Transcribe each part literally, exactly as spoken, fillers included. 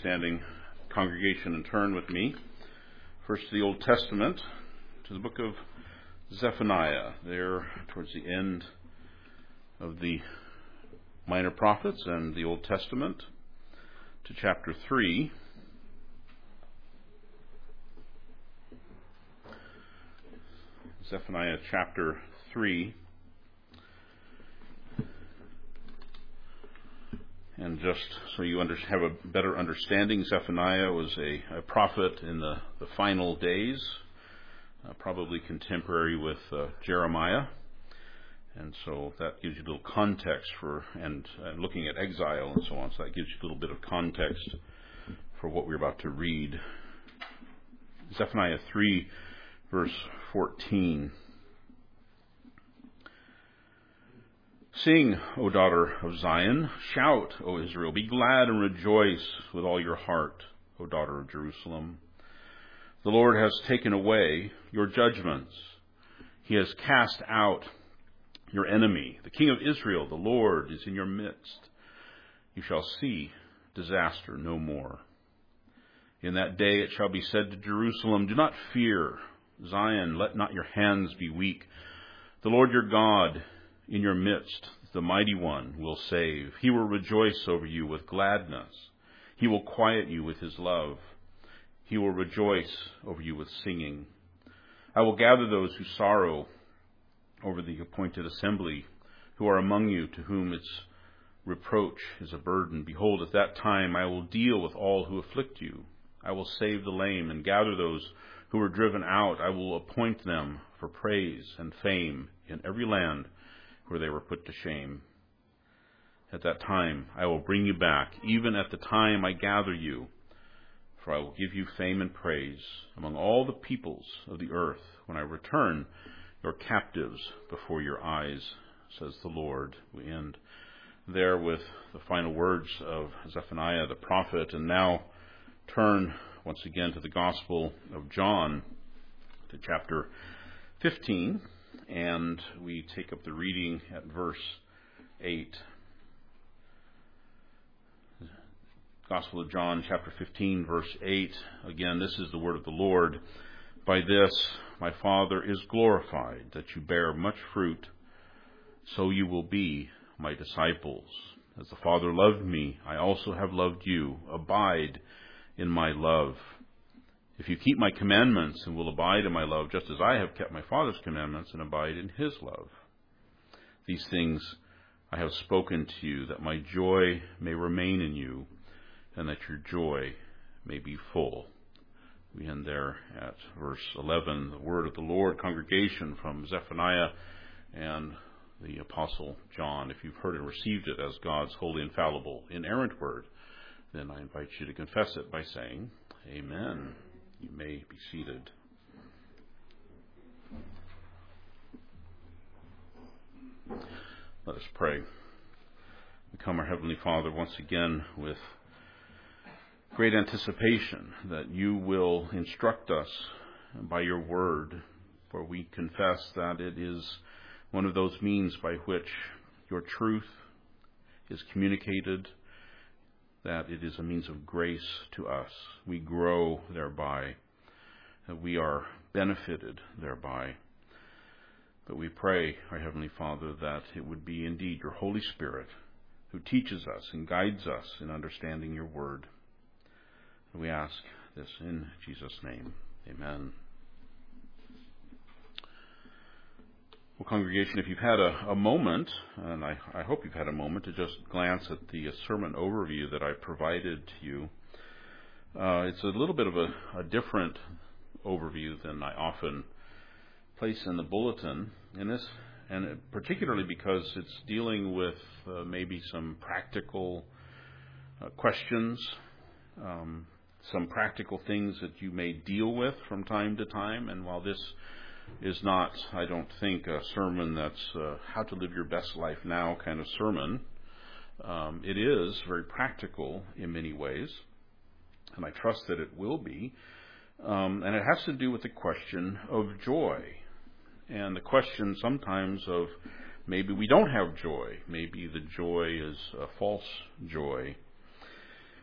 standing congregation and turn with me first to the Old Testament, to the book of Zephaniah, there towards the end of the Minor Prophets and the Old Testament, to chapter three. Zephaniah chapter three. And just so you under, have a better understanding, Zephaniah was a, a prophet in the, the final days, uh, probably contemporary with uh, Jeremiah. And so that gives you a little context for, and uh, looking at exile and so on, so that gives you a little bit of context for what we're about to read. Zephaniah three, verse fourteen. Sing, O daughter of Zion. Shout, O Israel. Be glad and rejoice with all your heart, O daughter of Jerusalem. The Lord has taken away your judgments. He has cast out your enemy. The King of Israel, the Lord, is in your midst. You shall see disaster no more. In that day it shall be said to Jerusalem, do not fear. Zion, let not your hands be weak. The Lord your God in your midst, the mighty one, will save. He will rejoice over you with gladness. He will quiet you with his love. He will rejoice over you with singing. I will gather those who sorrow over the appointed assembly, who are among you, to whom its reproach is a burden. Behold, at that time I will deal with all who afflict you. I will save the lame and gather those who were driven out. I will appoint them for praise and fame in every land where they were put to shame. At that time I will bring you back, even at the time I gather you, for I will give you fame and praise among all the peoples of the earth when I return your captives before your eyes, says the Lord. We end there with the final words of Zephaniah the prophet, and now turn once again to the Gospel of John, to chapter fifteen. And we take up the reading at verse eight. Gospel of John, chapter fifteen, verse eight. Again, this is the word of the Lord. By this my Father is glorified, that you bear much fruit, so you will be my disciples. As the Father loved me, I also have loved you. Abide in my love. If you keep my commandments and will abide in my love, just as I have kept my Father's commandments and abide in his love. These things I have spoken to you, that my joy may remain in you, and that your joy may be full. We end there at verse eleven, the word of the Lord. Congregation from Zephaniah and the Apostle John. If you've heard and received it as God's holy, infallible, inerrant word, then I invite you to confess it by saying, Amen. You may be seated. Let us pray. We come, our Heavenly Father, once again with great anticipation that you will instruct us by your word, for we confess that it is one of those means by which your truth is communicated, that it is a means of grace to us. We grow thereby, that we are benefited thereby. But we pray, our Heavenly Father, that it would be indeed your Holy Spirit who teaches us and guides us in understanding your word. And we ask this in Jesus' name. Amen. Well, congregation, if you've had a, a moment, and I, I hope you've had a moment to just glance at the sermon overview that I provided to you, uh, it's a little bit of a, a different overview than I often place in the bulletin, in this, and particularly because it's dealing with uh, maybe some practical uh, questions, um, some practical things that you may deal with from time to time. And while this is not, I don't think, a sermon that's uh, how to live your best life now kind of sermon. Um, it is very practical in many ways, and I trust that it will be. Um, and it has to do with the question of joy, and the question sometimes of maybe we don't have joy. Maybe the joy is a false joy.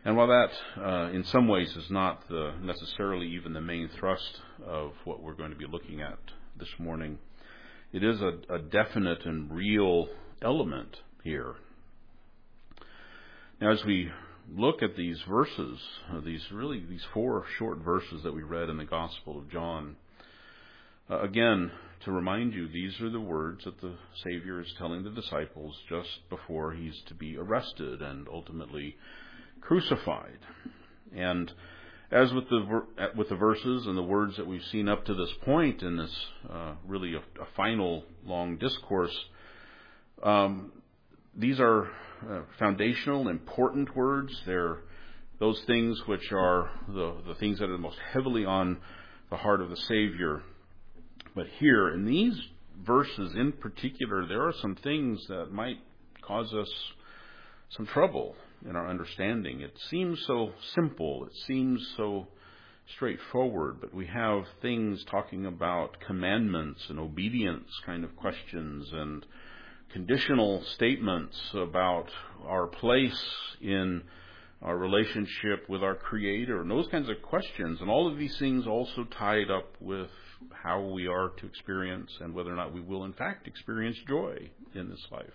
And while that, uh, in some ways, is not the, necessarily even the main thrust of what we're going to be looking at this morning, it is a, a definite and real element here. Now, as we look at these verses, uh, these really these four short verses that we read in the Gospel of John, uh, again, to remind you, these are the words that the Savior is telling the disciples just before he's to be arrested and ultimately crucified. And as with the with the verses and the words that we've seen up to this point in this uh, really a, a final long discourse, um, these are uh, foundational, important words. They're those things which are the, the things that are most heavily on the heart of the Savior. But here, in these verses in particular, there are some things that might cause us some trouble in our understanding. It seems so simple. It seems so straightforward. But we have things talking about commandments and obedience kind of questions and conditional statements about our place in our relationship with our Creator and those kinds of questions. And all of these things also tied up with how we are to experience and whether or not we will in fact experience joy in this life.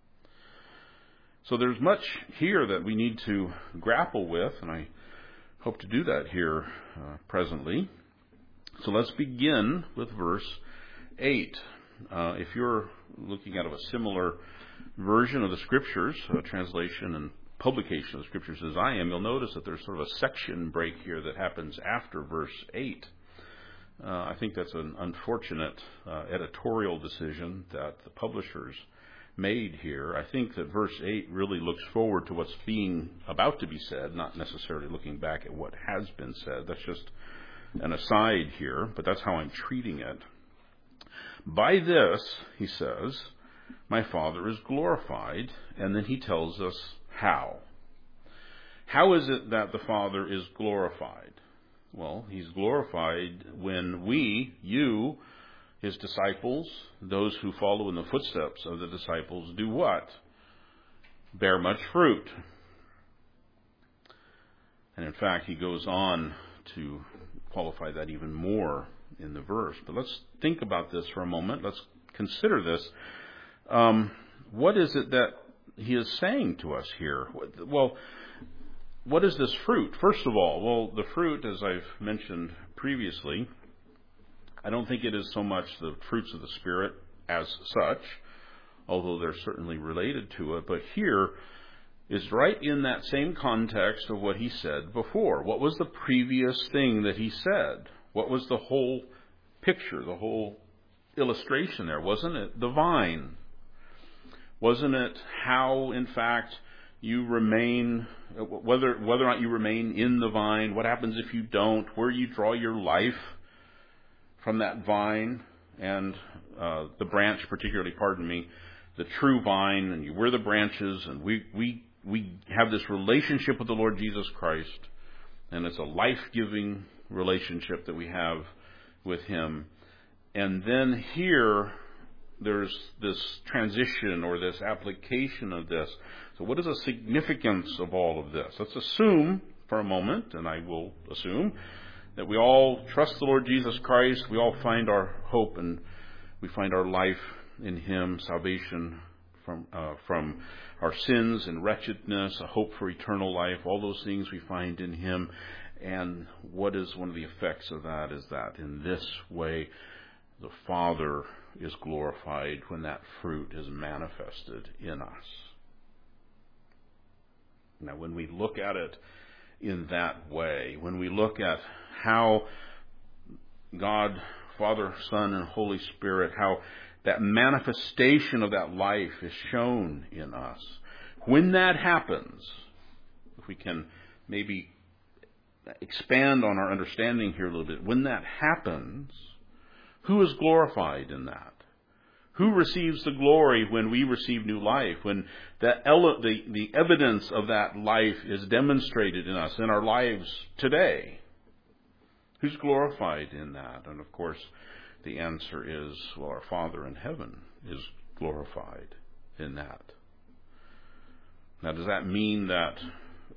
So there's much here that we need to grapple with, and I hope to do that here uh, presently. So let's begin with verse eight. Uh, if you're looking out of a similar version of the Scriptures, a translation and publication of the Scriptures as I am, you'll notice that there's sort of a section break here that happens after verse eight. Uh, I think that's an unfortunate uh, editorial decision that the publishers made here. I think that verse eight really looks forward to what's being about to be said, not necessarily looking back at what has been said. That's just an aside here, but that's how I'm treating it. By this, he says, my Father is glorified, and then he tells us how. How is it that the Father is glorified? Well, he's glorified when we, you, his disciples, those who follow in the footsteps of the disciples, do what? Bear much fruit. And in fact, he goes on to qualify that even more in the verse. But let's think about this for a moment. Let's consider this. Um, what is it that he is saying to us here? Well, what is this fruit? First of all, well, the fruit, as I've mentioned previously, I don't think it is so much the fruits of the Spirit as such, although they're certainly related to it. But here is right in that same context of what he said before. What was the previous thing that he said? What was the whole picture, the whole illustration there? Wasn't it the vine? Wasn't it how, in fact, you remain, whether whether or not you remain in the vine, what happens if you don't, where you draw your life from that vine, and uh, the branch particularly, pardon me, the true vine, and you, we're the branches, and we, we, we have this relationship with the Lord Jesus Christ, and it's a life-giving relationship that we have with Him. And then here, there's this transition or this application of this. So what is the significance of all of this? Let's assume for a moment, and I will assume, that we all trust the Lord Jesus Christ. We all find our hope and we find our life in Him, salvation from uh, from our sins and wretchedness, a hope for eternal life, all those things we find in Him. And what is one of the effects of that is that in this way the Father is glorified when that fruit is manifested in us. Now, when we look at it in that way, when we look at how God, Father, Son, and Holy Spirit, how that manifestation of that life is shown in us, when that happens, if we can maybe expand on our understanding here a little bit, when that happens, who is glorified in that? Who receives the glory when we receive new life, when the, the, the evidence of that life is demonstrated in us, in our lives today? Who's glorified in that? And of course, the answer is, well, our Father in heaven is glorified in that. Now, does that mean that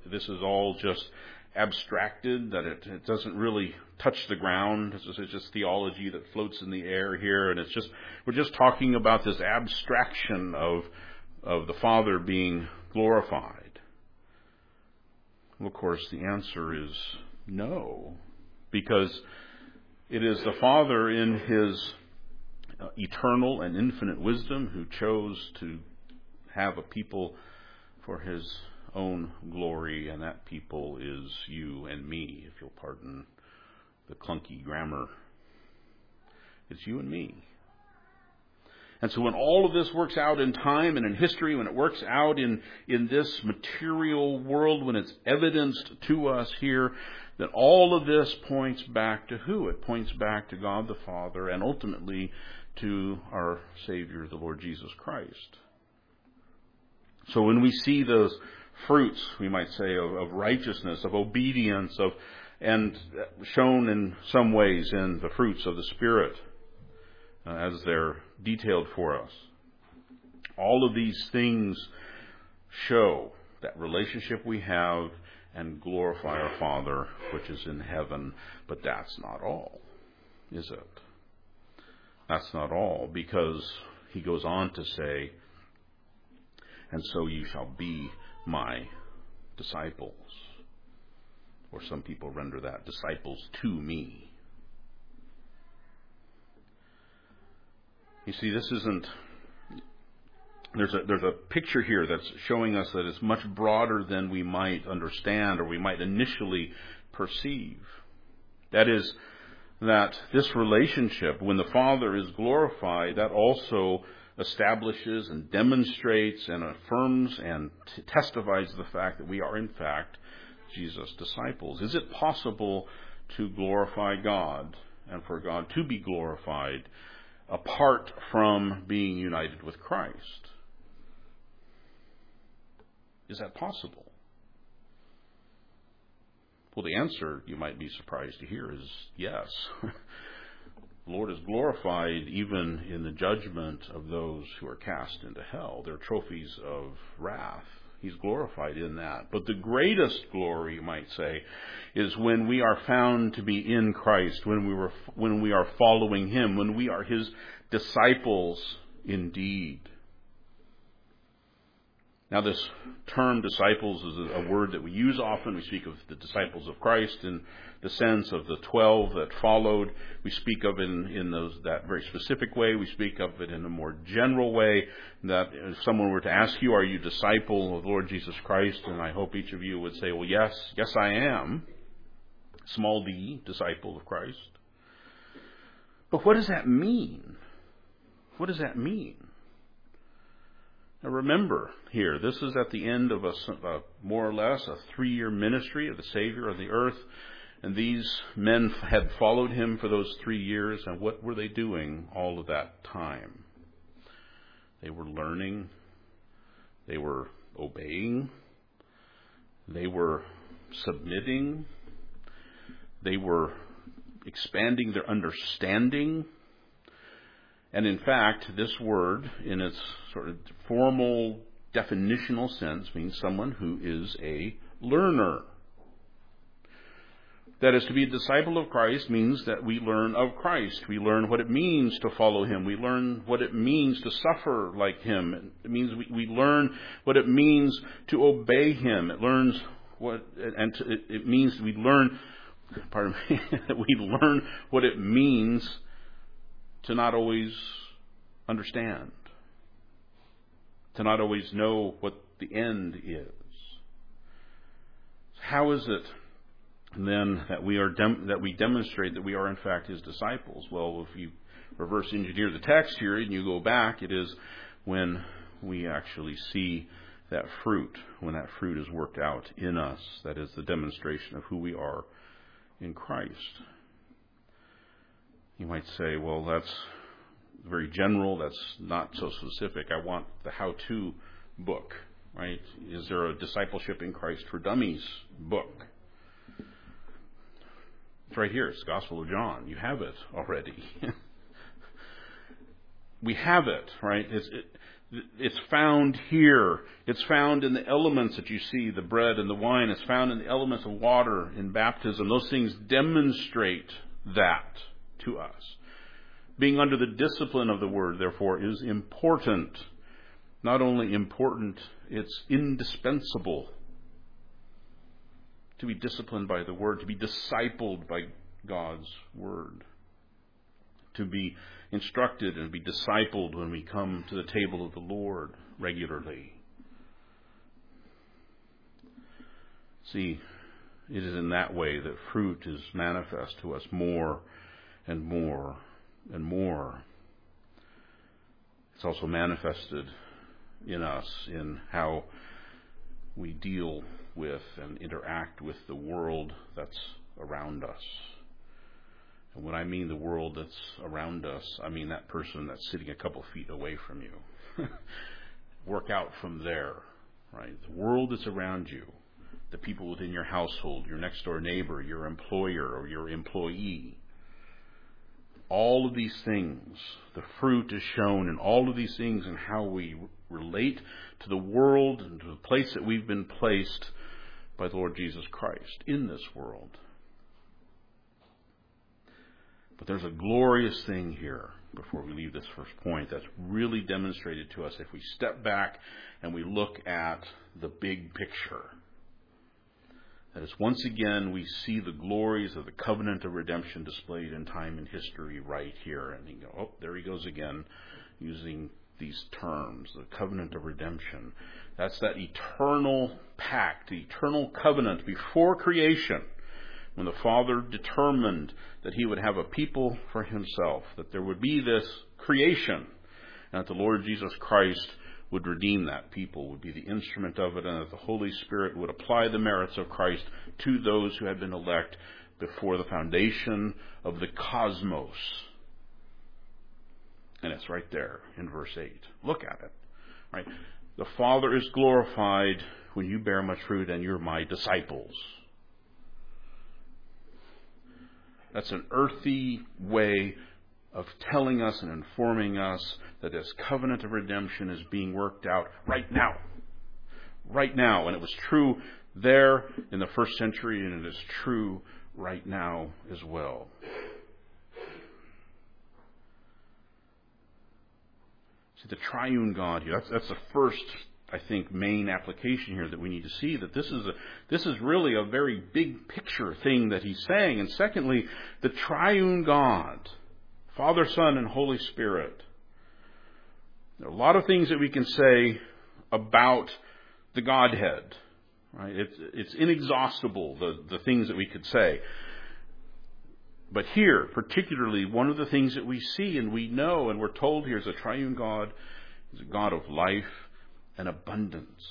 this is all just abstracted, that it, it doesn't really touch the ground. It's just, it's just theology that floats in the air here, and it's just we're just talking about this abstraction of of the Father being glorified. Well, of course, the answer is no, because it is the Father in His eternal and infinite wisdom who chose to have a people for His own glory, and that people is you and me, if you'll pardon the clunky grammar. It's you and me. And so when all of this works out in time and in history, when it works out in, in this material world, when it's evidenced to us here, that all of this points back to who? It points back to God the Father and ultimately to our Savior, the Lord Jesus Christ. So when we see those fruits, we might say, of, of righteousness, of obedience, of and shown in some ways in the fruits of the Spirit, uh, as they're detailed for us. All of these things show that relationship we have and glorify our Father which is in heaven. But that's not all, is it? That's not all, because he goes on to say, and so you shall be my disciples. Or some people render that, disciples to me. You see, this isn't, there's a, there's a picture here that's showing us that it's much broader than we might understand or we might initially perceive. That is, that this relationship, when the Father is glorified, that also establishes and demonstrates and affirms and t- testifies to the fact that we are in fact Jesus' disciples. Is it possible to glorify God and for God to be glorified apart from being united with Christ? Is that possible? Well, the answer, you might be surprised to hear, is yes. The Lord is glorified even in the judgment of those who are cast into hell. They're trophies of wrath. He's glorified in that. But the greatest glory, you might say, is when we are found to be in Christ, when we were, when we are following Him, when we are His disciples indeed. Now, this term disciples is a word that we use often. We speak of the disciples of Christ in the sense of the twelve that followed. We speak of it in, in those, that very specific way. We speak of it in a more general way, that if someone were to ask you, are you a disciple of the Lord Jesus Christ? And I hope each of you would say, well, yes, yes I am. Small d, disciple of Christ. But what does that mean? What does that mean? Now remember here, this is at the end of a, a more or less a three-year ministry of the Savior of the earth. And these men had followed Him for those three years. And what were they doing all of that time? They were learning. They were obeying. They were submitting. They were expanding their understanding. And in fact, this word, in its sort of formal definitional sense, means someone who is a learner. That is, to be a disciple of Christ means that we learn of Christ. We learn what it means to follow Him. We learn what it means to suffer like Him. It means we, we learn what it means to obey Him. It learns what, and to, it, it means we learn, pardon me, we learn what it means to not always understand, to not always know what the end is. How is it then that we are dem- that we demonstrate that we are in fact His disciples? Well, if you reverse engineer the text here and you go back, it is when we actually see that fruit, when that fruit is worked out in us. That is the demonstration of who we are in Christ. You might say, well, that's very general. That's not so specific. I want the how-to book, right? Is there a Discipleship in Christ for Dummies book? It's right here. It's the Gospel of John. You have it already. We have it, right? It's, it, It's found here. It's found in the elements that you see, the bread and the wine. It's found in the elements of water in baptism. Those things demonstrate that to us. Being under the discipline of the Word, therefore, is important. Not only important, it's indispensable. To be disciplined by the Word, to be discipled by God's Word. To be instructed and be discipled when we come to the table of the Lord regularly. See, it is in that way that fruit is manifest to us more and more and more. It's also manifested in us in how we deal with and interact with the world that's around us. And when I mean the world that's around us, I mean that person that's sitting a couple feet away from you. Work out from there, right? The world that's around you, the people within your household, your next door neighbor, your employer or your employee. All of these things, the fruit is shown in all of these things and how we relate to the world and to the place that we've been placed by the Lord Jesus Christ in this world. But there's a glorious thing here, before we leave this first point, that's really demonstrated to us if we step back and we look at the big picture. That is, once again, we see the glories of the covenant of redemption displayed in time and history right here. And you go, oh, there he goes again, using these terms, the covenant of redemption. That's that eternal pact, the eternal covenant before creation, when the Father determined that he would have a people for himself, that there would be this creation, and that the Lord Jesus Christ would redeem that people, would be the instrument of it, and that the Holy Spirit would apply the merits of Christ to those who had been elect before the foundation of the cosmos. And it's right there in verse eight. Look at it. Right? The Father is glorified when you bear much fruit and you're my disciples. That's an earthy way of telling us and informing us that this covenant of redemption is being worked out right now. Right now. And it was true there in the first century, and it is true right now as well. See, the triune God here, that's, that's the first, I think, main application here that we need to see, that this is a, this is really a very big picture thing that he's saying. And secondly, the triune God, Father, Son, and Holy Spirit. There are a lot of things that we can say about the Godhead, right? It's, it's inexhaustible, the, the things that we could say. But here, particularly, one of the things that we see and we know and we're told here is a triune God is a God of life and abundance.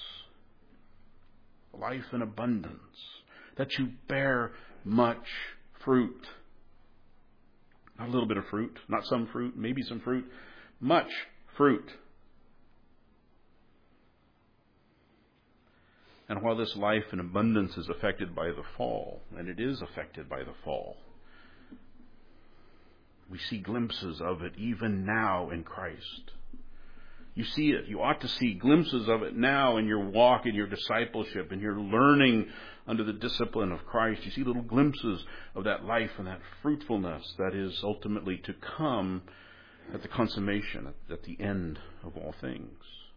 Life and abundance. That you bear much fruit. Not a little bit of fruit, not some fruit, maybe some fruit. Much fruit. And while this life and abundance is affected by the fall, and it is affected by the fall, we see glimpses of it even now in Christ. You see it. You ought to see glimpses of it now in your walk, in your discipleship, in your learning under the discipline of Christ. You see little glimpses of that life and that fruitfulness that is ultimately to come at the consummation, at the end of all things.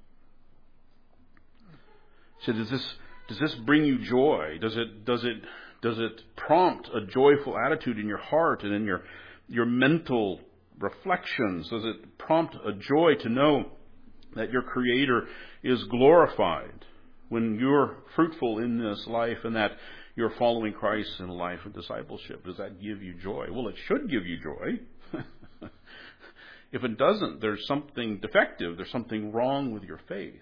So does this does this bring you joy? Does it does it does it prompt a joyful attitude in your heart and in your your mental reflections? Does it prompt a joy to know that your Creator is glorified when you're fruitful in this life and that you're following Christ in life of discipleship? Does that give you joy? Well, it should give you joy. If it doesn't, there's something defective. There's something wrong with your faith.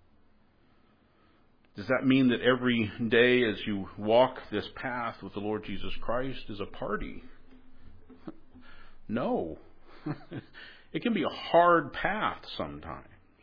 Does that mean that every day as you walk this path with the Lord Jesus Christ is a party? No. It can be a hard path sometimes.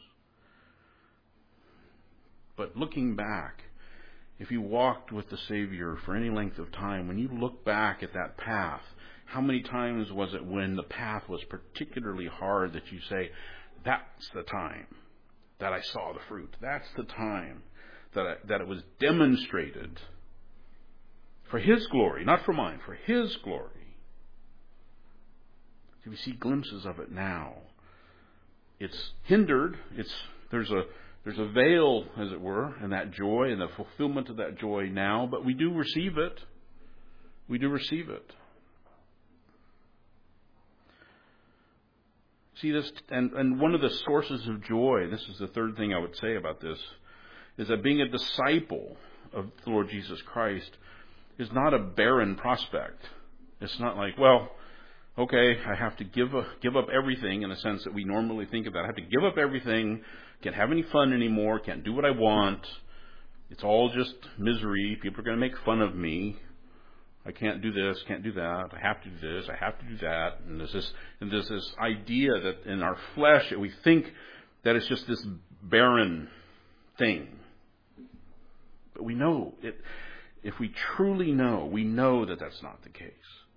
But looking back, if you walked with the Savior for any length of time, when you look back at that path, how many times was it when the path was particularly hard that you say, that's the time that I saw the fruit. That's the time that I, that it was demonstrated for His glory, not for mine, for His glory. So we see glimpses of it now. It's hindered. It's there's a there's a veil, as it were, in that joy and the fulfillment of that joy now, but we do receive it. We do receive it. See this, and, and one of the sources of joy, this is the third thing I would say about this, is that being a disciple of the Lord Jesus Christ is not a barren prospect. It's not like, well, okay, I have to give a, give up everything in the sense that we normally think of that. I have to give up everything, can't have any fun anymore, can't do what I want. It's all just misery. People are going to make fun of me. I can't do this, can't do that. I have to do this, I have to do that. And there's this, and there's this idea that in our flesh, we think that it's just this barren thing. But we know it. If we truly know, we know that that's not the case.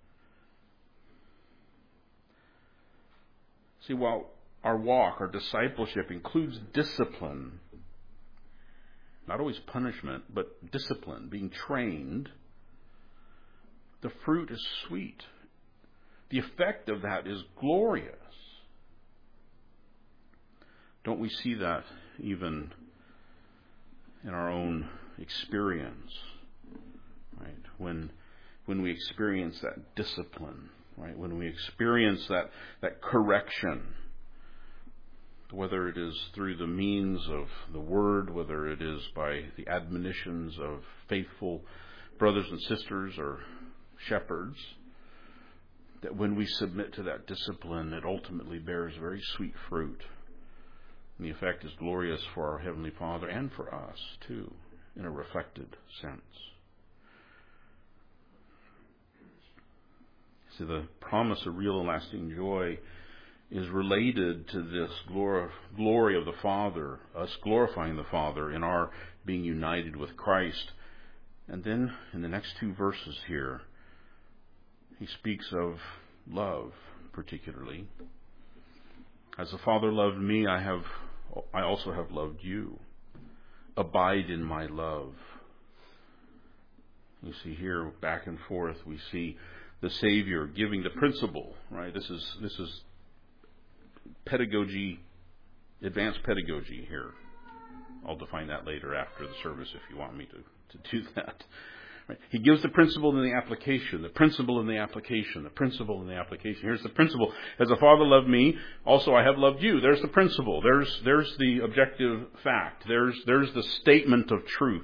See, while our walk, our discipleship includes discipline, not always punishment, but discipline, being trained, the fruit is sweet. The effect of that is glorious. Don't we see that even in our own experience? Right? When when we experience that discipline, right? When we experience that, that correction, whether it is through the means of the Word, whether it is by the admonitions of faithful brothers and sisters or shepherds, that when we submit to that discipline, it ultimately bears very sweet fruit. And the effect is glorious for our Heavenly Father and for us, too, in a reflected sense. See, the promise of real and lasting joy is related to this glory of the Father, us glorifying the Father in our being united with Christ. And then in the next two verses here, he speaks of love, particularly. As the Father loved me, I have, I also have loved you. Abide in my love. You see here, back and forth, we see the Savior giving the principle, right? This is this is pedagogy, advanced pedagogy here. I'll define that later after the service if you want me to, to do that. Right? He gives the principle in the application, the principle in the application, the principle in the application. Here's the principle. As the Father loved me, also I have loved you. There's the principle. There's there's the objective fact. There's there's the statement of truth.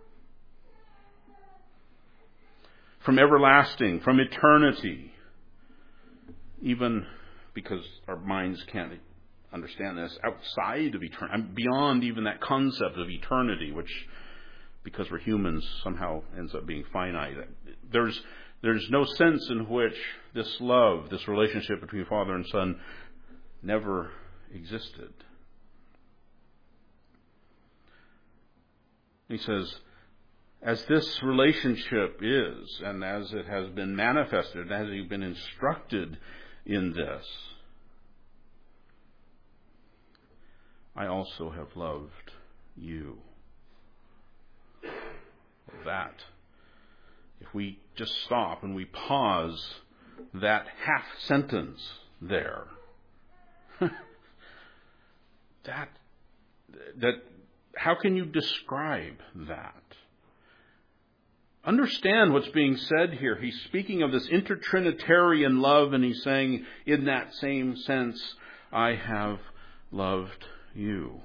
From everlasting, from eternity, even because our minds can't understand this, outside of eternity, beyond even that concept of eternity, which, because we're humans, somehow ends up being finite. There's there's no sense in which this love, this relationship between Father and Son, never existed. He says, as this relationship is, and as it has been manifested, as you've been instructed in this, I also have loved you. That, if we just stop and we pause that half sentence there, that, that, how can you describe that? Understand what's being said here. He's speaking of this intertrinitarian love, and he's saying, in that same sense, I have loved you.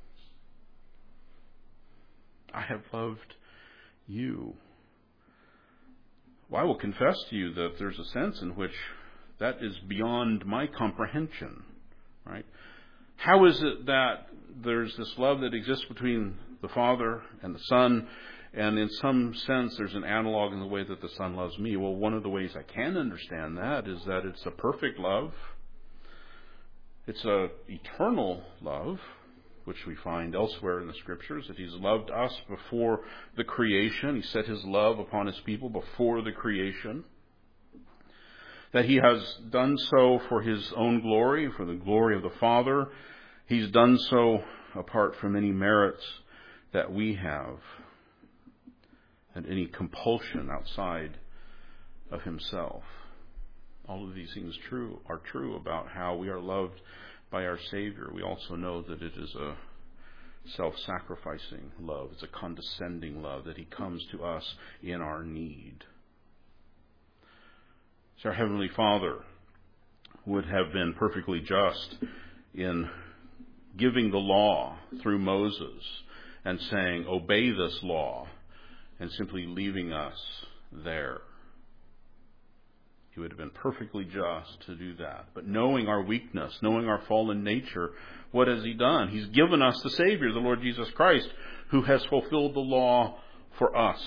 I have loved you. Well, I will confess to you that there's a sense in which that is beyond my comprehension, right? How is it that there's this love that exists between the Father and the Son, and in some sense there's an analog in the way that the Son loves me? Well, one of the ways I can understand that is that it's a perfect love. It's a eternal love, which we find elsewhere in the Scriptures, that He's loved us before the creation. He set His love upon His people before the creation. That He has done so for His own glory, for the glory of the Father. He's done so apart from any merits that we have and any compulsion outside of himself. All of these things true are true about how we are loved by our Savior. We also know that it is a self-sacrificing love. It's a condescending love, that he comes to us in our need. So our Heavenly Father would have been perfectly just in giving the law through Moses and saying, obey this law, and simply leaving us there. He would have been perfectly just to do that. But knowing our weakness, knowing our fallen nature, what has he done? He's given us the Savior, the Lord Jesus Christ, who has fulfilled the law for us.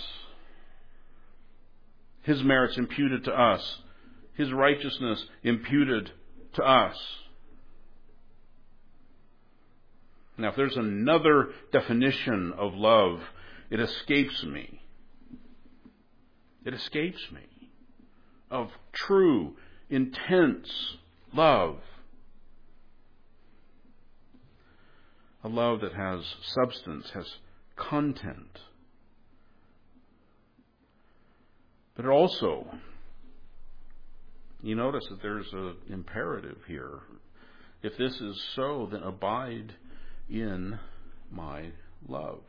His merits imputed to us. His righteousness imputed to us. Now, if there's another definition of love, it escapes me. It escapes me. Of true, intense love. A love that has substance, has content. But also, you notice that there's an imperative here. If this is so, then abide in my love.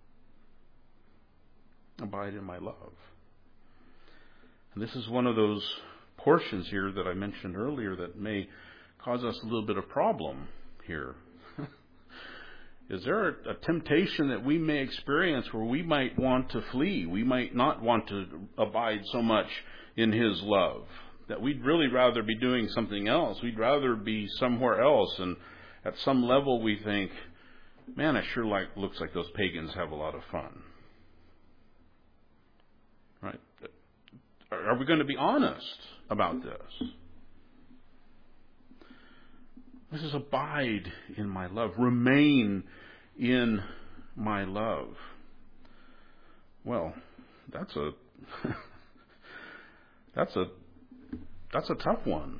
Abide in my love. And this is one of those portions here that I mentioned earlier that may cause us a little bit of problem here. Is there a, a temptation that we may experience where we might want to flee? We might not want to abide so much in his love. That we'd really rather be doing something else. We'd rather be somewhere else. And at some level we think, man, it sure like looks like those pagans have a lot of fun. Right? Are we going to be honest about this? This is abide in my love. Remain in my love. Well, that's a that's a that's a tough one.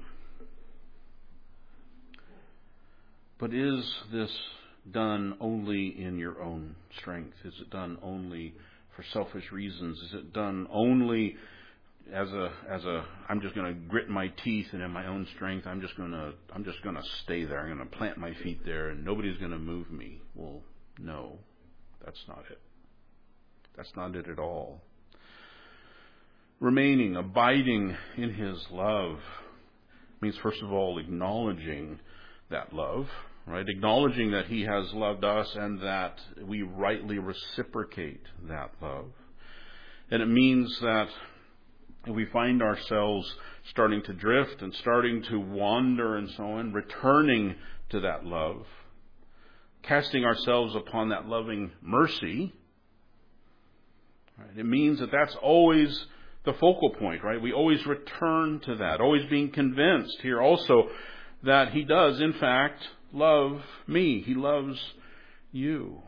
But is this done only in your own strength? Is it done only for selfish reasons? Is it done only as a as a I'm just going to grit my teeth, and in my own strength I'm just going to I'm just going to stay there. I'm going to plant my feet there and nobody's going to move me? Well, no. That's not it. That's not it at all. Remaining, abiding in his love means, first of all, acknowledging that love, right? Acknowledging that he has loved us and that we rightly reciprocate that love. And it means that if we find ourselves starting to drift and starting to wander and so on, returning to that love, casting ourselves upon that loving mercy, right? It means that that's always the focal point, right? We always return to that, always being convinced here also that he does, in fact, love me. He loves you.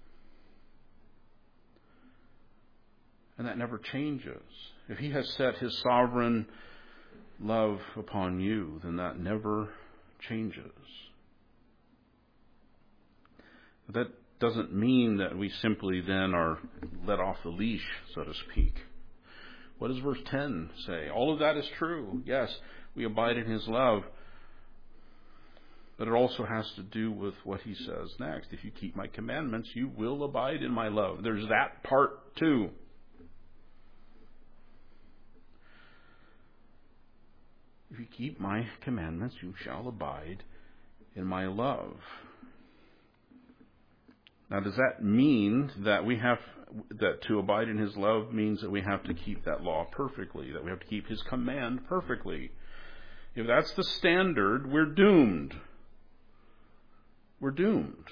And that never changes. If he has set his sovereign love upon you, then that never changes. But that doesn't mean that we simply then are let off the leash, so to speak. What does verse ten say? All of that is true. Yes, we abide in his love. But it also has to do with what he says next. If you keep my commandments, you will abide in my love. There's that part too. If you keep my commandments, you shall abide in my love. Now, does that mean that we have that to abide in his love means that we have to keep that law perfectly, that we have to keep his command perfectly? If that's the standard, we're doomed. We're doomed.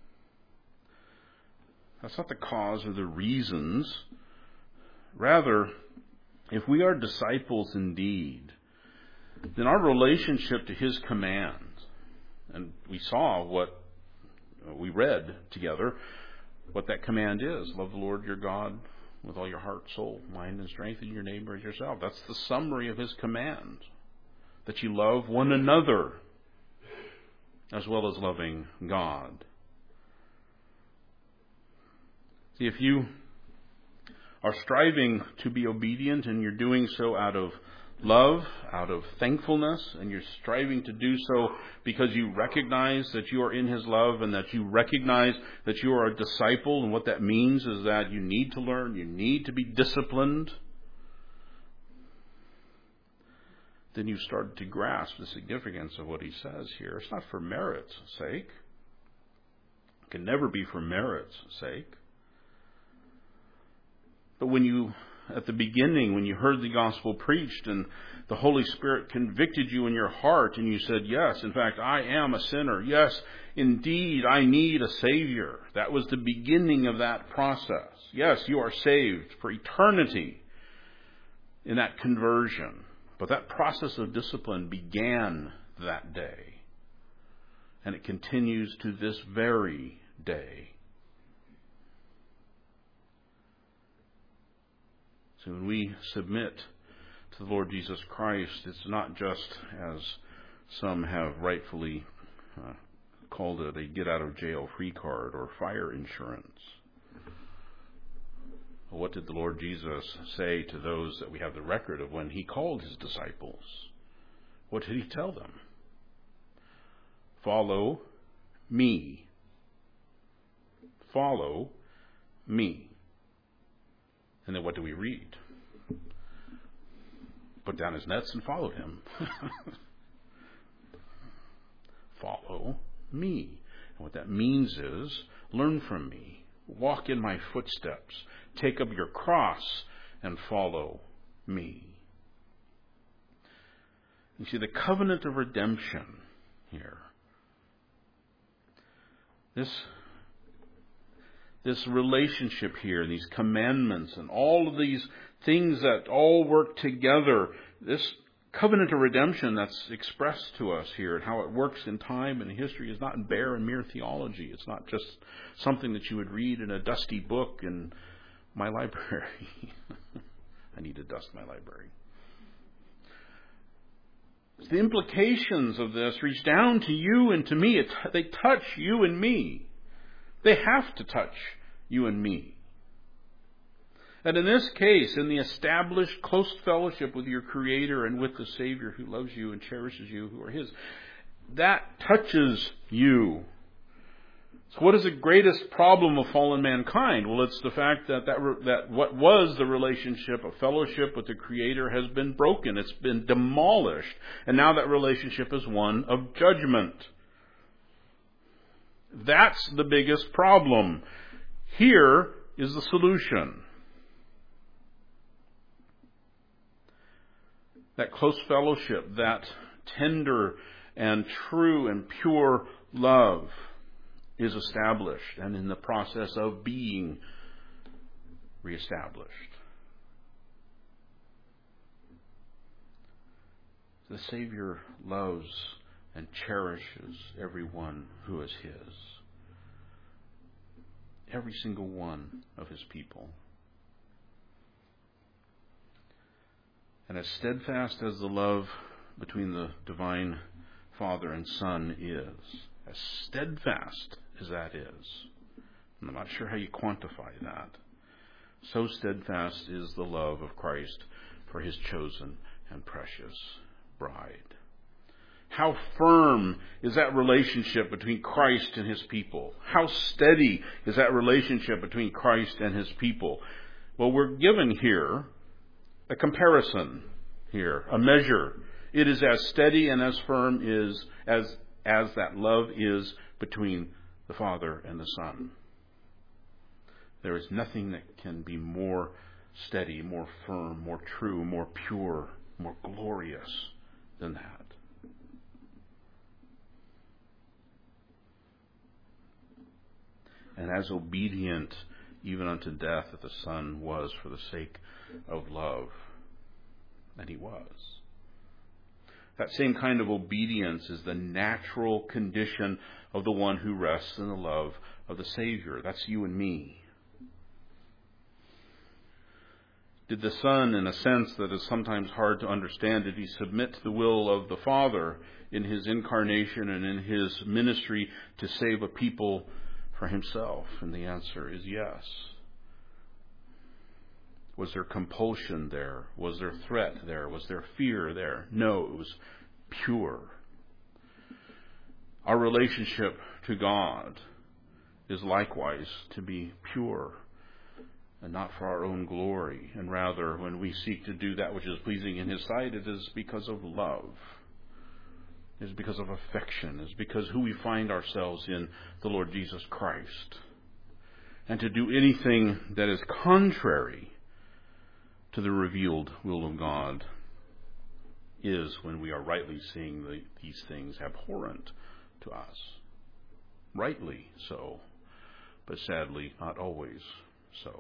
That's not the cause or the reasons. Rather, if we are disciples indeed, then our relationship to his command, and we saw what we read together, what that command is. Love the Lord your God with all your heart, soul, mind, and strength, and your neighbor as yourself. That's the summary of his command. That you love one another as well as loving God. See, if you are striving to be obedient and you're doing so out of love, out of thankfulness, and you're striving to do so because you recognize that you are in His love and that you recognize that you are a disciple, and what that means is that you need to learn, you need to be disciplined, then you start to grasp the significance of what he says here. It's not for merit's sake. It can never be for merit's sake. But when you, at the beginning, when you heard the gospel preached and the Holy Spirit convicted you in your heart and you said, yes, in fact, I am a sinner. Yes, indeed, I need a Savior. That was the beginning of that process. Yes, you are saved for eternity in that conversion. But that process of discipline began that day. And it continues to this very day. So when we submit to the Lord Jesus Christ, it's not just, as some have rightfully uh, called it, a get-out-of-jail-free card or fire insurance. What did the Lord Jesus say to those that we have the record of when He called His disciples? What did He tell them? Follow me. Follow me. And then what do we read? Put down his nets and followed Him. Follow me. And what that means is, learn from me. Walk in my footsteps. Take up your cross and follow me. You see, the covenant of redemption here. This, this relationship here, these commandments and all of these things that all work together, this covenant of redemption that's expressed to us here and how it works in time and history is not bare and mere theology. It's not just something that you would read in a dusty book in my library. I need to dust my library. The implications of this reach down to you and to me. It, they touch you and me. They have to touch you and me. And in this case, in the established close fellowship with your Creator and with the Savior who loves you and cherishes you, who are His, that touches you. So what is the greatest problem of fallen mankind? Well, it's the fact that, that that what was the relationship of fellowship with the Creator has been broken. It's been demolished. And now that relationship is one of judgment. That's the biggest problem. Here is the solution. That close fellowship, that tender and true and pure love is established and in the process of being reestablished. The Savior loves and cherishes everyone who is His. Every single one of His people. And as steadfast as the love between the divine Father and Son is, as steadfast as that is, and I'm not sure how you quantify that, so steadfast is the love of Christ for His chosen and precious bride. How firm is that relationship between Christ and His people? How steady is that relationship between Christ and His people? Well, we're given here a comparison here, a measure. It is as steady and as firm is as as that love is between the Father and the Son. There is nothing that can be more steady, more firm, more true, more pure, more glorious than that. And as obedient even unto death that the Son was for the sake of love. And He was. That same kind of obedience is the natural condition of the one who rests in the love of the Savior. That's you and me. Did the Son, in a sense that is sometimes hard to understand, did He submit to the will of the Father in His incarnation and in His ministry to save a people for Himself? And the answer is yes. Was there compulsion there? Was there threat there? Was there fear there? No, it was pure. Our relationship to God is likewise to be pure, and not for our own glory. And rather, when we seek to do that which is pleasing in His sight, it is because of love. It is because of affection. It is because who we find ourselves in the Lord Jesus Christ. And to do anything that is contrary to the revealed will of God is when we are rightly seeing the, these things abhorrent to us. Rightly so, but sadly not always so.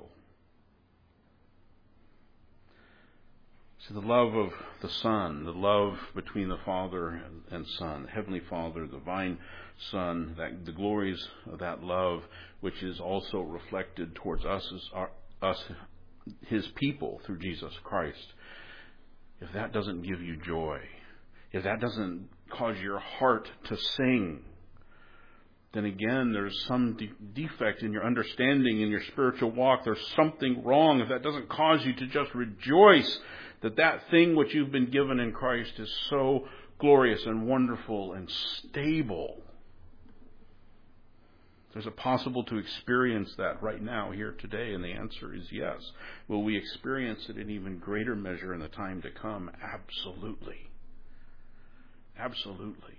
So the love of the Son, the love between the Father and Son, the Heavenly Father, the divine Son, that the glories of that love, which is also reflected towards us as our, us, His people through Jesus Christ. If that doesn't give you joy, if that doesn't cause your heart to sing, then again, there's some de- defect in your understanding, in your spiritual walk. There's something wrong. If that doesn't cause you to just rejoice that that thing which you've been given in Christ is so glorious and wonderful and stable. Is it possible to experience that right now, here today? And the answer is yes. Will we experience it in even greater measure in the time to come? Absolutely. Absolutely.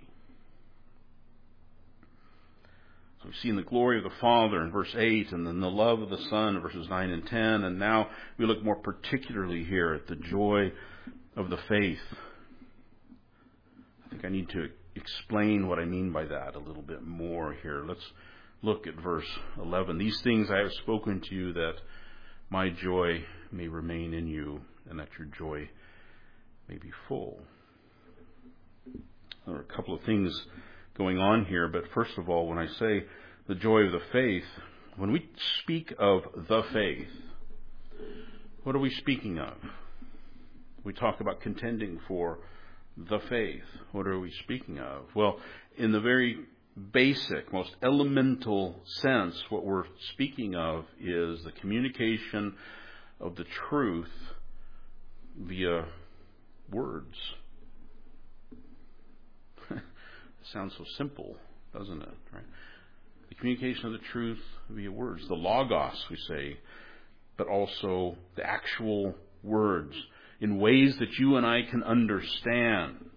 So we've seen the glory of the Father in verse eight, and then the love of the Son in verses nine and ten, and now we look more particularly here at the joy of the faith. I think I need to explain what I mean by that a little bit more here. Let's look at verse eleven. These things I have spoken to you, that my joy may remain in you, and that your joy may be full. There are a couple of things going on here, but first of all, when I say the joy of the faith, when we speak of the faith, what are we speaking of? We talk about contending for the faith. What are we speaking of? Well, in the very basic, most elemental sense, what we're speaking of is the communication of the truth via words. Sounds so simple, doesn't it? Right? The communication of the truth via words. The logos, we say, but also the actual words in ways that you and I can understand.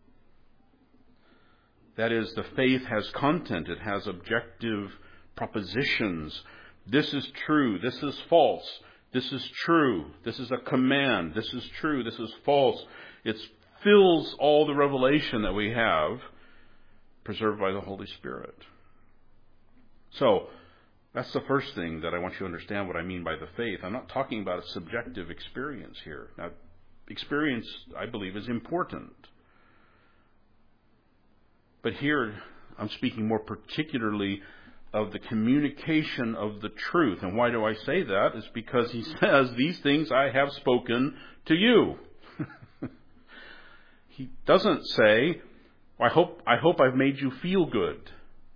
That is, the faith has content. It has objective propositions. This is true. This is false. This is true. This is a command. This is true. This is false. It fills all the revelation that we have, preserved by the Holy Spirit. So, that's the first thing that I want you to understand what I mean by the faith. I'm not talking about a subjective experience here. Now, experience, I believe, is important. But here, I'm speaking more particularly of the communication of the truth. And why do I say that? It's because he says, these things I have spoken to you. He doesn't say, I hope, I hope I've made you feel good.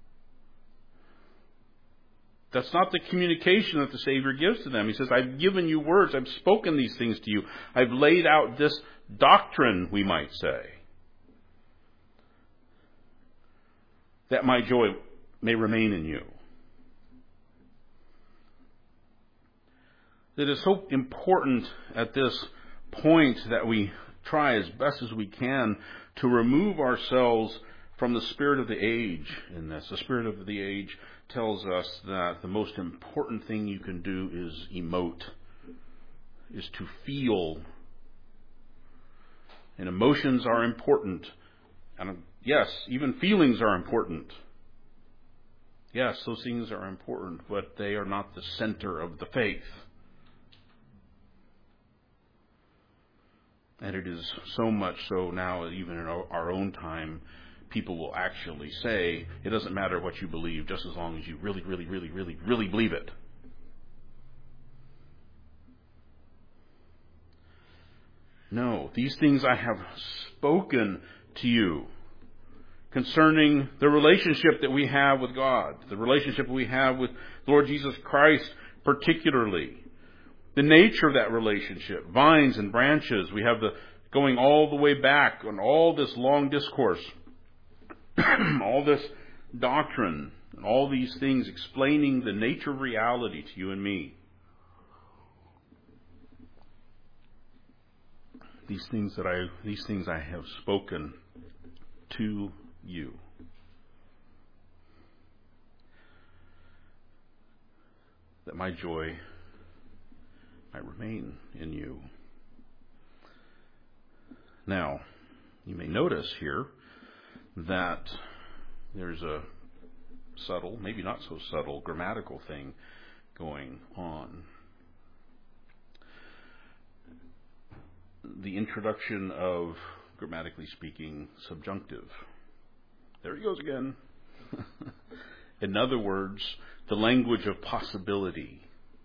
That's not the communication that the Savior gives to them. He says, I've given you words. I've spoken these things to you. I've laid out this doctrine, we might say, that my joy may remain in you. It is so important at this point that we try as best as we can to remove ourselves from the spirit of the age in this. The spirit of the age tells us that the most important thing you can do is emote, is to feel. And emotions are important. And yes, even feelings are important. Yes, those things are important, but they are not the center of the faith. And it is so much so now, even in our own time, people will actually say, it doesn't matter what you believe, just as long as you really, really, really, really, really believe it. No, these things I have spoken to you concerning the relationship that we have with God, the relationship we have with Lord Jesus Christ particularly. the nature of that relationship, vines and branches. We have the going all the way back on all this long discourse, all this doctrine, and all these things explaining the nature of reality to you and me. These things that I, these things I have spoken to you. That my joy might remain in you. Now, you may notice here that there's a subtle, maybe not so subtle, grammatical thing going on. The introduction of, grammatically speaking, subjunctive. There he goes again. In other words, the language of possibility,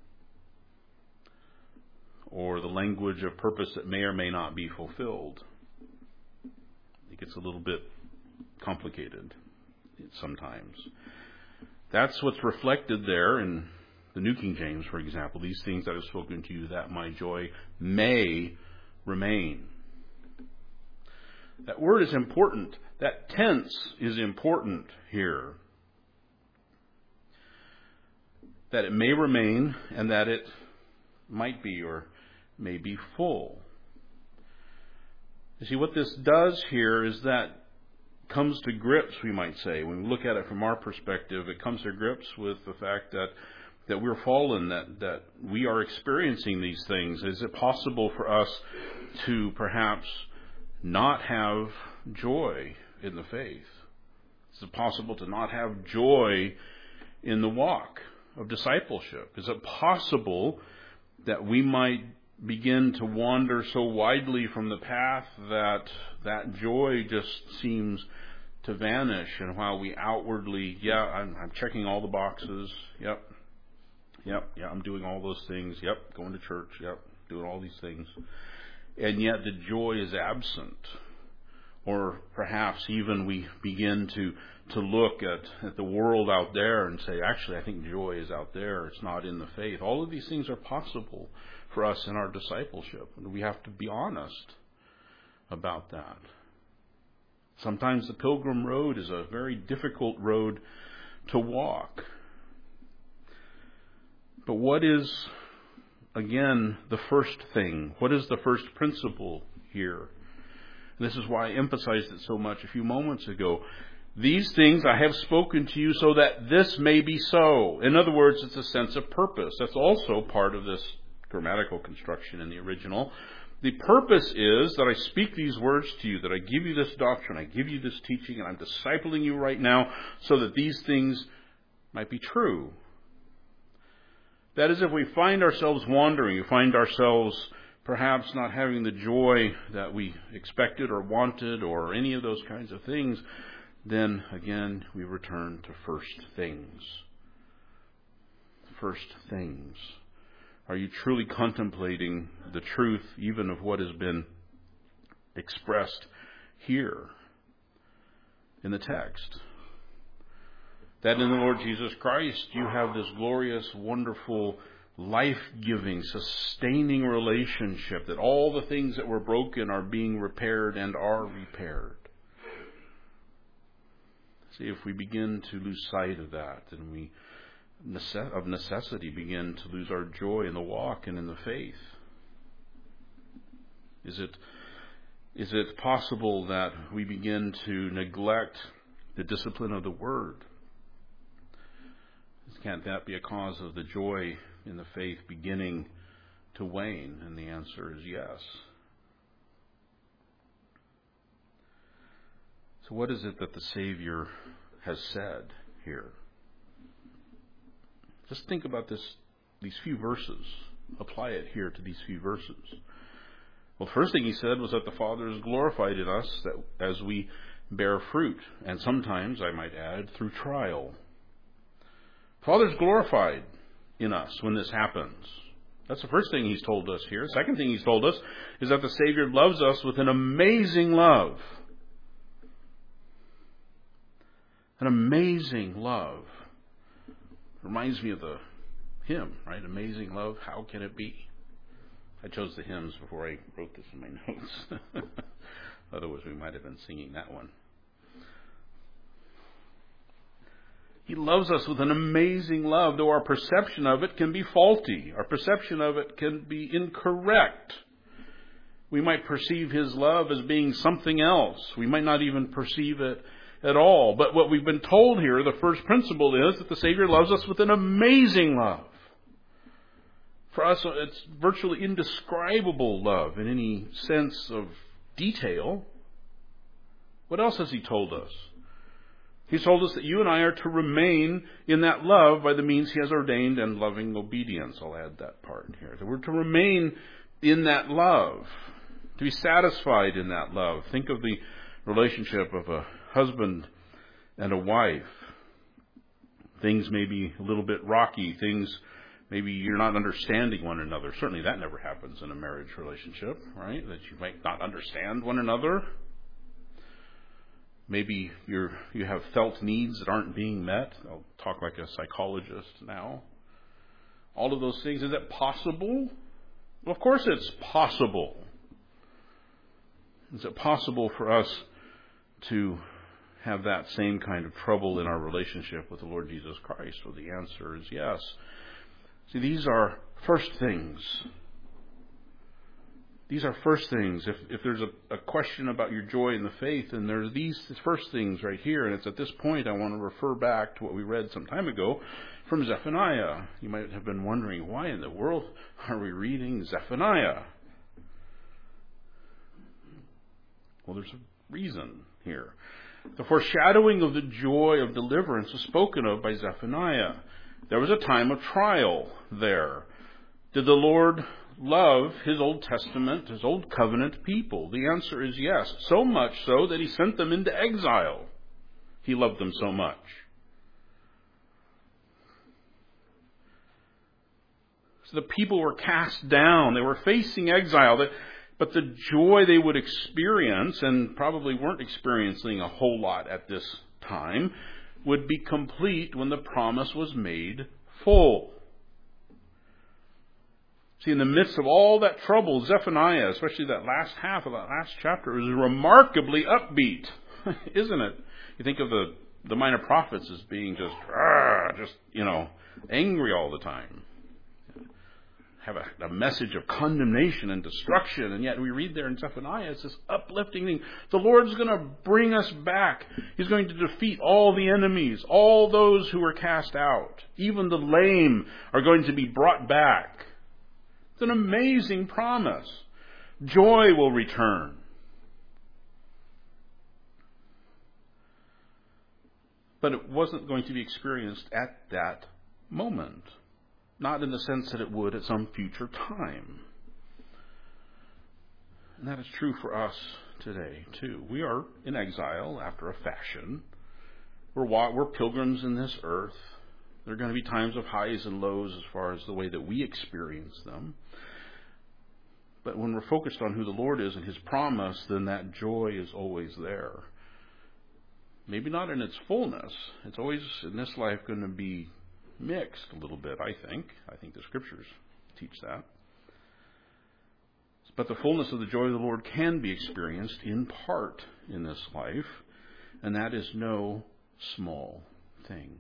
or the language of purpose that may or may not be fulfilled. It gets a little bit complicated sometimes. That's what's reflected there in the New King James, for example. These things that I have spoken to you, that my joy may remain. That word is important. That tense is important here. That it may remain and that it might be or may be full. You see, what this does here is that comes to grips, we might say. When we look at it from our perspective, it comes to grips with the fact that that we're fallen, that, that we are experiencing these things. Is it possible for us to perhaps not have joy in the faith? Is it possible to not have joy in the walk of discipleship? Is it possible that we might begin to wander so widely from the path that that joy just seems to vanish, and while we outwardly, yeah, I'm, I'm checking all the boxes, yep, yep, yeah, I'm doing all those things, yep, going to church, yep, doing all these things, and yet the joy is absent. Or perhaps even we begin to, to look at, at the world out there and say, actually, I think joy is out there. It's not in the faith. All of these things are possible for us in our discipleship. And we have to be honest about that. Sometimes the pilgrim road is a very difficult road to walk. But what is, again, the first thing? What is the first principle here? This is why I emphasized it so much a few moments ago. These things I have spoken to you so that this may be so. In other words, it's a sense of purpose. That's also part of this grammatical construction in the original. The purpose is that I speak these words to you, that I give you this doctrine, I give you this teaching, and I'm discipling you right now so that these things might be true. That is, if we find ourselves wandering, we find ourselves perhaps not having the joy that we expected or wanted or any of those kinds of things, then again we return to first things. First things. Are you truly contemplating the truth even of what has been expressed here in the text? That in the Lord Jesus Christ you have this glorious, wonderful, life-giving, sustaining relationship, that all the things that were broken are being repaired and are repaired. See, if we begin to lose sight of that, then we of necessity begin to lose our joy in the walk and in the faith. Is it is it possible that we begin to neglect the discipline of the Word? Can't that be a cause of the joy in the faith beginning to wane? And the answer is yes. So what is it that the Savior has said here? Just think about this, these few verses. Apply it here to these few verses. Well, the first thing he said was that the Father is glorified in us that as we bear fruit, and sometimes, I might add, through trial. The Father is glorified in us when this happens. That's the first thing he's told us here. Second thing he's told us is that the Savior loves us with an amazing love. An amazing love. Reminds me of the hymn, right? Amazing love, how can it be? I chose the hymns before I wrote this in my notes. Otherwise, we might have been singing that one. He loves us with an amazing love, though our perception of it can be faulty. Our perception of it can be incorrect. We might perceive His love as being something else. We might not even perceive it at all. But what we've been told here, the first principle is that the Savior loves us with an amazing love. For us, it's virtually indescribable love in any sense of detail. What else has He told us? He's told us that you and I are to remain in that love by the means He has ordained and loving obedience. I'll add that part here. That we're to remain in that love, to be satisfied in that love. Think of the relationship of a husband and a wife. Things may be a little bit rocky. Things, maybe you're not understanding one another. Certainly that never happens in a marriage relationship, right? That you might not understand one another. Maybe you're, you have felt needs that aren't being met. I'll talk like a psychologist now. All of those things, is that possible? Well, of course it's possible. Is it possible for us to have that same kind of trouble in our relationship with the Lord Jesus Christ? Well, the answer is yes. See, these are first things. These are first things. If if there's a, a question about your joy in the faith, then there's these first things right here. And it's at this point I want to refer back to what we read some time ago from Zephaniah. You might have been wondering, why in the world are we reading Zephaniah? Well, there's a reason here. The foreshadowing of the joy of deliverance was spoken of by Zephaniah. There was a time of trial there. Did the Lord love His Old Testament, His Old Covenant people? The answer is yes. So much so that He sent them into exile. He loved them so much. So the people were cast down. They were facing exile. But the joy they would experience, and probably weren't experiencing a whole lot at this time, would be complete when the promise was made full. See, in the midst of all that trouble, Zephaniah, especially that last half of that last chapter, is remarkably upbeat, isn't it? You think of the, the minor prophets as being just, just, you know, angry all the time. Have a, a message of condemnation and destruction, and yet we read there in Zephaniah, it's this uplifting thing. The Lord's going to bring us back. He's going to defeat all the enemies, all those who were cast out. Even the lame are going to be brought back. It's an amazing promise. Joy will return. But it wasn't going to be experienced at that moment. Not in the sense that it would at some future time. And that is true for us today, too. We are in exile after a fashion. We're, we're pilgrims in this earth. There are going to be times of highs and lows as far as the way that we experience them. But when we're focused on who the Lord is and His promise, then that joy is always there. Maybe not in its fullness. It's always in this life going to be mixed a little bit, I think. I think the Scriptures teach that. But the fullness of the joy of the Lord can be experienced in part in this life, and that is no small thing.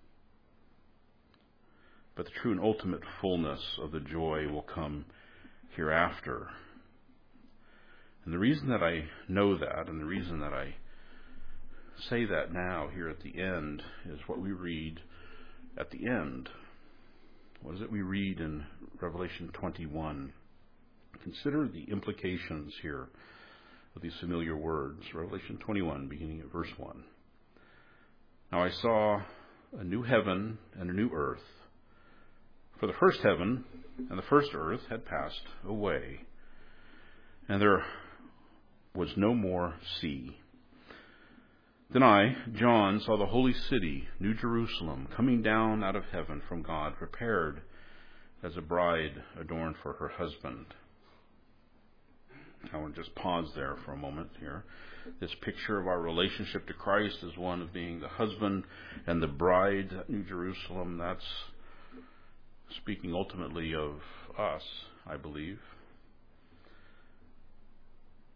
But the true and ultimate fullness of the joy will come hereafter. And the reason that I know that, and the reason that I say that now here at the end, is what we read at the end. What is it we read in Revelation twenty-one? Consider the implications here of these familiar words. Revelation twenty-one, beginning at verse one. Now I saw a new heaven and a new earth. For the first heaven and the first earth had passed away, and there was no more sea. Then I, John, saw the holy city, New Jerusalem, coming down out of heaven from God, prepared as a bride adorned for her husband. I want to just pause there for a moment here. This picture of our relationship to Christ as one of being the husband and the bride at New Jerusalem, that's speaking ultimately of us, I believe.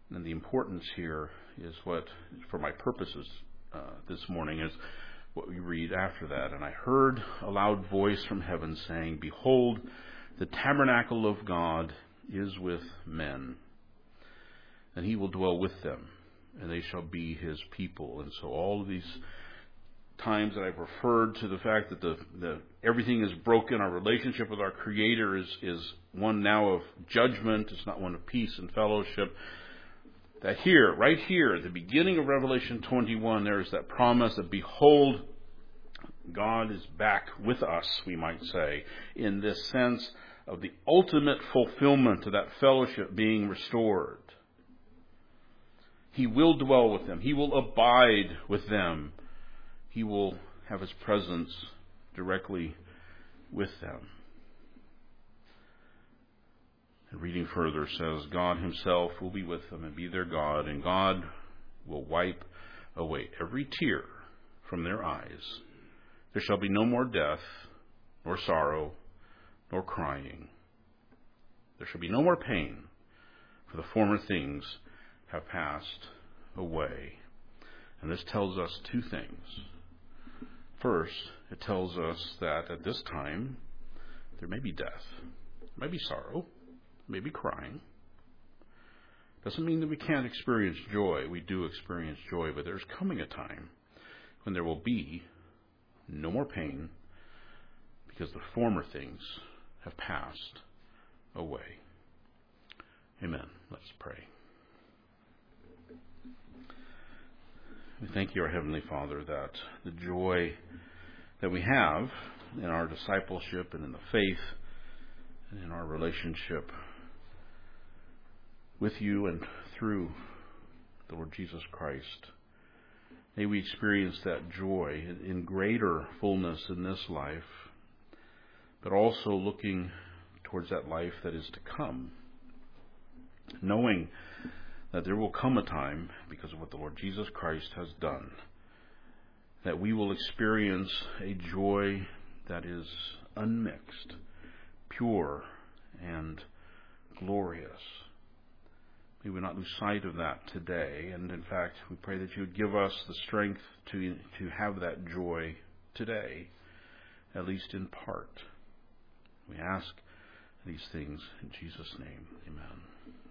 And the importance here is what, for my purposes uh, this morning, is what we read after that. And I heard a loud voice from heaven saying, Behold, the tabernacle of God is with men, and he will dwell with them, and they shall be his people. And so all of these times that I've referred to the fact that the, the everything is broken, our relationship with our Creator is, is one now of judgment, it's not one of peace and fellowship. That here, right here, at the beginning of Revelation twenty-one, there is that promise that, behold, God is back with us, we might say, in this sense of the ultimate fulfillment of that fellowship being restored. He will dwell with them. He will abide with them. He will have his presence directly with them. And reading further says, God himself will be with them and be their God, and God will wipe away every tear from their eyes. There shall be no more death, nor sorrow, nor crying. There shall be no more pain, for the former things have passed away. And this tells us two things. First, it tells us that at this time, there may be death, there may be sorrow, there may be crying. Doesn't mean that we can't experience joy. We do experience joy, but there's coming a time when there will be no more pain, because the former things have passed away. Amen. Let's pray. We thank you, our Heavenly Father, that the joy that we have in our discipleship and in the faith and in our relationship with you and through the Lord Jesus Christ, may we experience that joy in greater fullness in this life, but also looking towards that life that is to come, knowing that there will come a time, because of what the Lord Jesus Christ has done, that we will experience a joy that is unmixed, pure, and glorious. May we not lose sight of that today. And in fact, we pray that you would give us the strength to, to have that joy today, at least in part. We ask these things in Jesus' name. Amen.